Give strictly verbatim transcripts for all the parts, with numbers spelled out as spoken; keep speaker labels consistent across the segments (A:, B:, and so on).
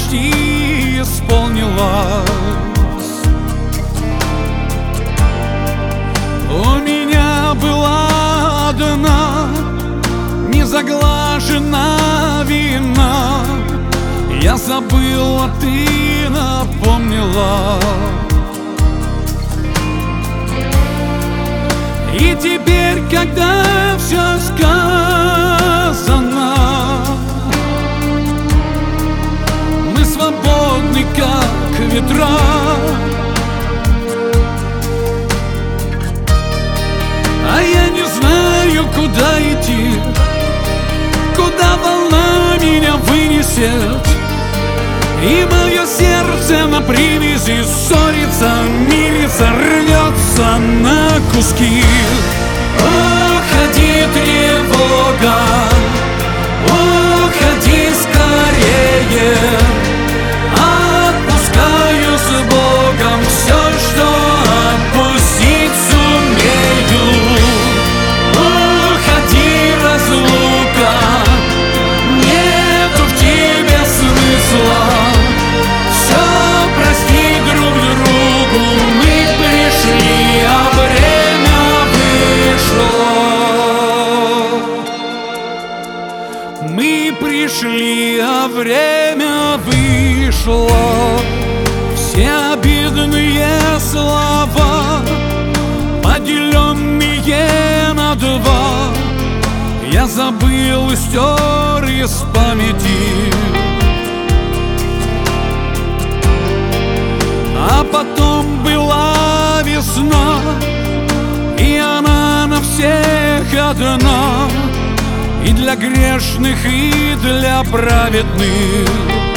A: почти исполнилась. У меня была одна незаглажена вина. Я забыл, а ты напомнила. И теперь, когда все сказано, мы свободны, как ветра. А я не знаю, куда идти, куда волна меня вынесет. И мое сердце на привязи ссорится, мирится, рвется на куски. Уходи, тревога, уходи скорее. Отпускаю с Богом все, что отпустить сумею. Уходи, разлука, нету в тебе смысла. Все прости друг другу, мы пришли, а время вышло. Мы пришли, а время вышло. Все обидные слова, поделенные на два, я забыл и стер из памяти. А потом была весна, и она на всех одна, и для грешных, и для праведных.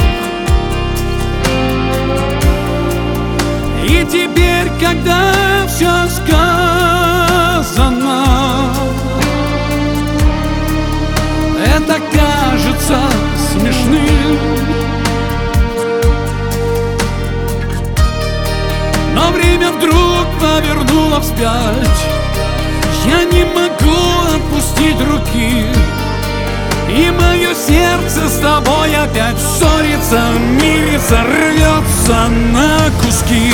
A: И теперь, когда все сказано, это кажется смешным. Но время вдруг повернуло вспять. Я не могу отпустить руки, и мое сердце с тобой опять ссорится, мирится, рвется на куски.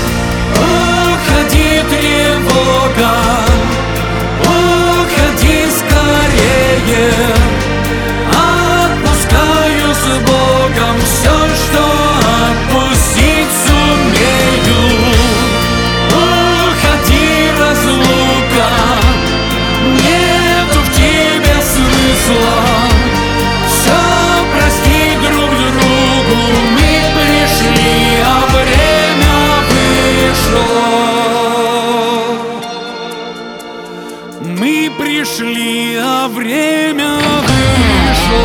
A: Уходи, тревога, уходи скорее. Отпускаю с Богом все, что отпустить сумею. Уходи, разлука, нету в тебе смысла. Все прости друг другу, мы пришли, а время вышло. Мы пришли, а время вышло.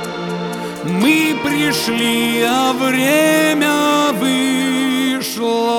A: Мы пришли, а время вышло.